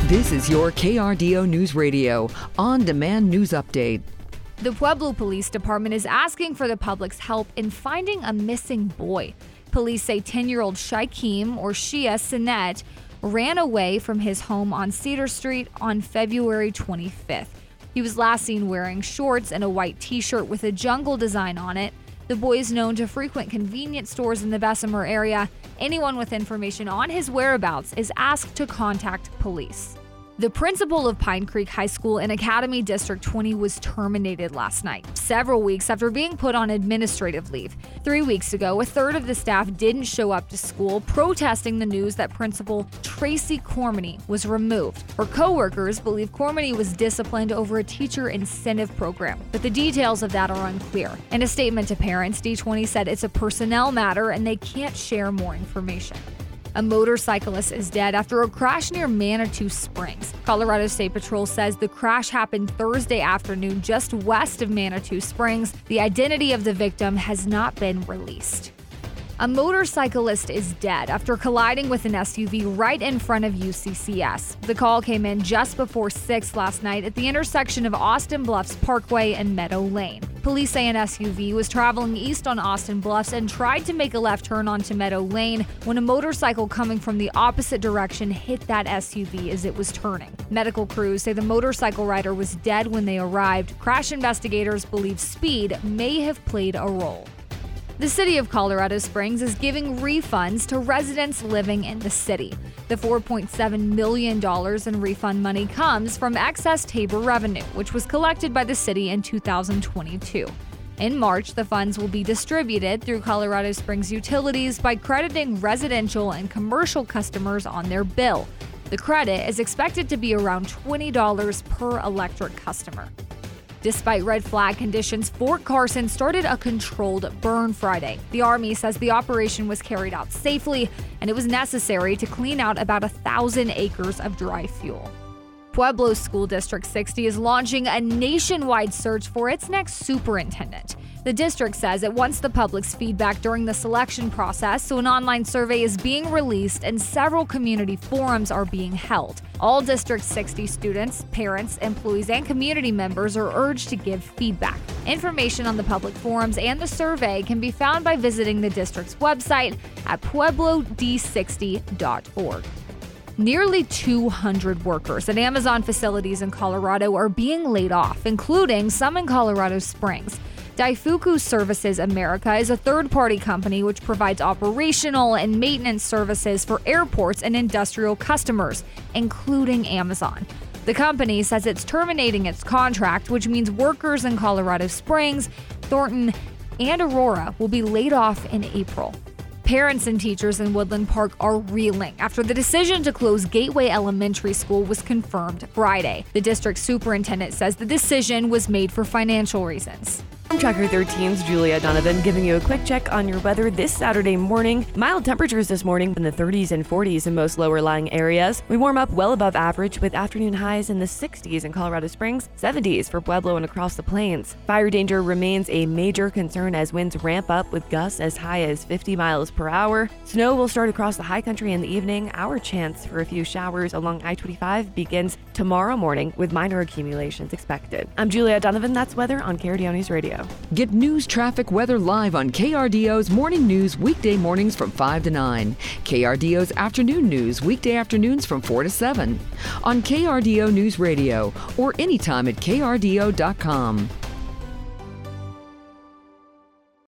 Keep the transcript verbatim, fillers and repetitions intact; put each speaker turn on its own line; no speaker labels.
This is your K R D O News Radio on-demand news update.
The Pueblo Police Department is asking for the public's help in finding a missing boy. Police say ten-year-old Shaikeem, or Shia Sinet, ran away from his home on Cedar Street on February twenty-fifth. He was last seen wearing shorts and a white t-shirt with a jungle design on it. The boy is known to frequent convenience stores in the Bessemer area. Anyone with information on his whereabouts is asked to contact police. The principal of Pine Creek High School in Academy District twenty was terminated last night, several weeks after being put on administrative leave. Three weeks ago, a third of the staff didn't show up to school, protesting the news that Principal Tracy Cormany was removed. Her co-workers believe Cormany was disciplined over a teacher incentive program, but the details of that are unclear. In a statement to parents, D twenty said it's a personnel matter and they can't share more information. A motorcyclist is dead after a crash near Manitou Springs. Colorado State Patrol says the crash happened Thursday afternoon just west of Manitou Springs. The identity of the victim has not been released. A motorcyclist is dead after colliding with an S U V right in front of U C C S. The call came in just before six last night at the intersection of Austin Bluffs Parkway and Meadow Lane. Police say an S U V was traveling east on Austin Bluffs and tried to make a left turn onto Meadow Lane when a motorcycle coming from the opposite direction hit that S U V as it was turning. Medical crews say the motorcycle rider was dead when they arrived. Crash investigators believe speed may have played a role. The city of Colorado Springs is giving refunds to residents living in the city. The four point seven million dollars in refund money comes from excess Tabor revenue, which was collected by the city in two thousand twenty-two. In March, the funds will be distributed through Colorado Springs Utilities by crediting residential and commercial customers on their bill. The credit is expected to be around twenty dollars per electric customer. Despite red flag conditions, Fort Carson started a controlled burn Friday. The Army says the operation was carried out safely and it was necessary to clean out about a thousand acres of dry fuel. Pueblo School District sixty is launching a nationwide search for its next superintendent. The district says it wants the public's feedback during the selection process, so an online survey is being released and several community forums are being held. All District sixty students, parents, employees, and community members are urged to give feedback. Information on the public forums and the survey can be found by visiting the district's website at pueblo d sixty dot org. Nearly two hundred workers at Amazon facilities in Colorado are being laid off, including some in Colorado Springs. Daifuku Services America is a third-party company which provides operational and maintenance services for airports and industrial customers, including Amazon. The company says it's terminating its contract, which means workers in Colorado Springs, Thornton, and Aurora will be laid off in April. Parents and teachers in Woodland Park are reeling after the decision to close Gateway Elementary School was confirmed Friday. The district superintendent says the decision was made for financial reasons.
I'm Tracker thirteen's Julia Donovan giving you a quick check on your weather this Saturday morning. Mild temperatures this morning in the thirties and forties in most lower-lying areas. We warm up well above average with afternoon highs in the sixties in Colorado Springs, seventies for Pueblo and across the plains. Fire danger remains a major concern as winds ramp up with gusts as high as fifty miles per hour. Snow will start across the high country in the evening. Our chance for a few showers along I twenty-five begins tomorrow morning with minor accumulations expected. I'm Julia Donovan. That's weather on K R D O News Radio.
Get news, traffic, weather live on K R D O's Morning News weekday mornings from five to nine. K R D O's Afternoon News weekday afternoons from four to seven. On K R D O News Radio or anytime at K R D O dot com.